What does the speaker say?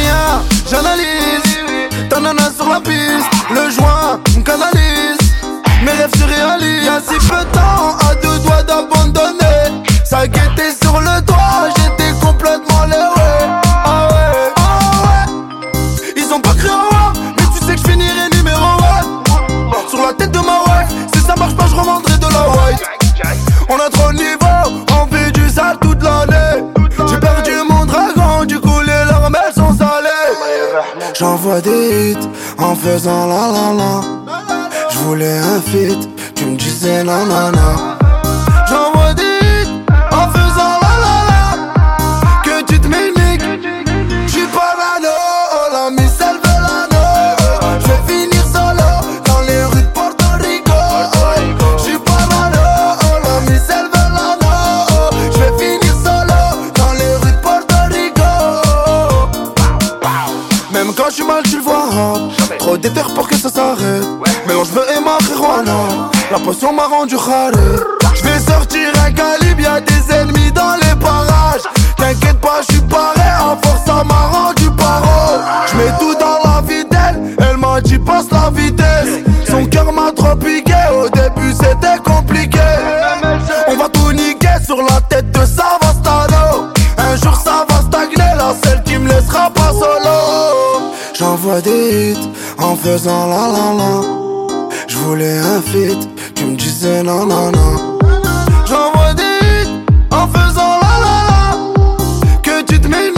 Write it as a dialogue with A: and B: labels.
A: rien, j'analyse. Ta nana sur la piste, le joint me canalise. Mes rêves se réalisent. Y'a si peu de temps, à deux doigts d'abandonner. Ça guettait sur le toit, j'étais complètement léwé. Ah ouais, ah ouais. Ils ont pas cru en moi, mais tu sais que j'finirai numéro 1. Sur la tête de ma wife, si ça marche pas, j'revendrai de la white. On a trop de niveau, on fait du sale toute l'année. J'ai perdu mon dragon, du coup les larmes elles sont salées. J'envoie des hits en faisant la la la. J'voulais un feat, tu me disais nanana. J'envoie des hits en faisant la la la. Que tu te méniques, j'suis parano. La miss elle veut l'anneau. J'vais finir solo dans les rues de Porto Rico. J'suis parano. La miss elle veut l'anneau. J'vais finir solo dans les rues de Porto Rico. Même quand j'suis mal tu le vois, trop déter pour que ça s'arrête. Mélange me et marijuana, la potion m'a rendu rare. J'vais sortir un calibre, y'a des ennemis dans les parages. T'inquiète pas, j'suis paré, à force ça m'a rendu paro. J'mets tout dans la vie d'elle, elle m'a dit passe la vitesse. Son cœur m'a trop piqué, au début c'était compliqué. On va tout niquer sur la tête de Savastano. Un jour ça va stagner, la seule qui me laissera pas solo. J'envoie des hits en faisant la la la. J'voulais un feat, tu me disais non non non. J'envoie des hits en faisant la la la. Que tu te mets